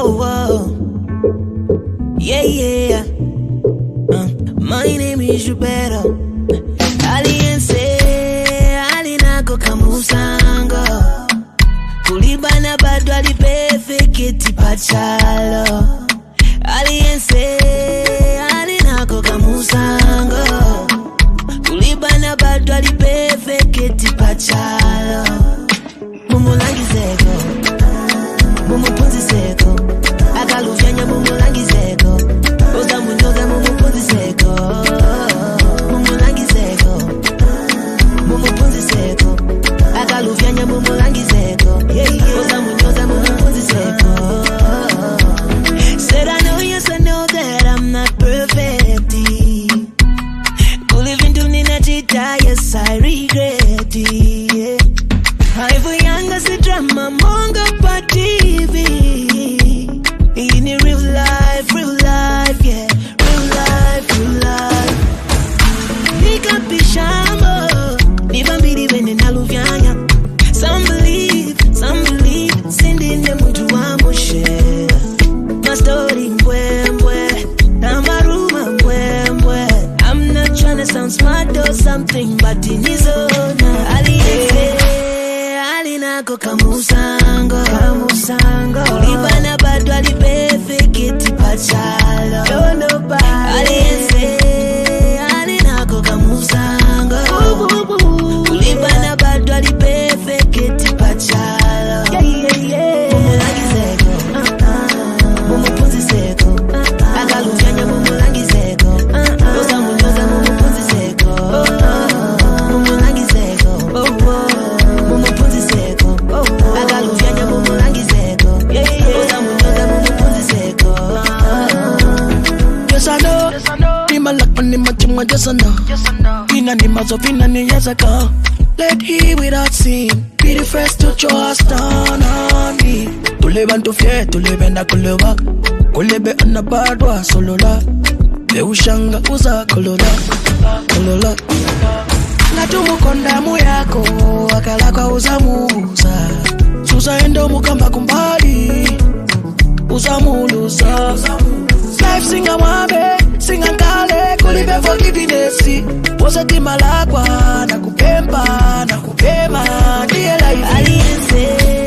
Yeah. My name is Roberto. Aliense, alinako kamusango. Kulibana bado alipefeketi pachalo. Aliense, alinako kamusango. Kulibana bado alipefeketi pachalo. Mumulangizeko, mumupunziseko. Akalufyanya mumulangizeko. Oza munyoza mumupunziseko. Mumulangizeko, mumupunziseko. Akalufyanya mumulangizeko. Oza munyoza mumupunziseko. Said I know, yes I know that I'm not perfect. To live in Dunina Jita, yes I regret it. I've a younger si drama monga pa TV. In a real life, yeah. Real life. Nika pishamo, niva mbili vene naluvyanya. Some believe, sending them to amoshe. My story mbwe, namaruma mbwe. I'm not trying to sound smart or something, but in his own alinako kamusango. Kulibana bado alipefeketi pachalo. Aliense, alinako kamusango. Kulibana bado alipefeketi pachalo. Mumulangizeko, mumupunziseko. Akalufyanya mumulangizeko. Oza munyoza mumupunziseko. Mumulangizeko, mumupunziseko. Akalufyanya mumulangizeko. Oza munyoza mumupunziseko. Yes I know, ni malak ni machimwa yes I know. Pina ni mazo pina ni yes I go. Let he without sin be the first to show us down on me. Tuleban tu fie, tulebenda kulewa. Kulebe anabadwa solola. Leushanga uza kolola. Ngatumu kondamu yako, wakala kwa uzamuza. Suza endo mukamba kumbali, uzamuluza. Life singa wabe, singa nkale, kulibe forgiveness. Poseti malakwa, nakupema, ndiye life. Aliense,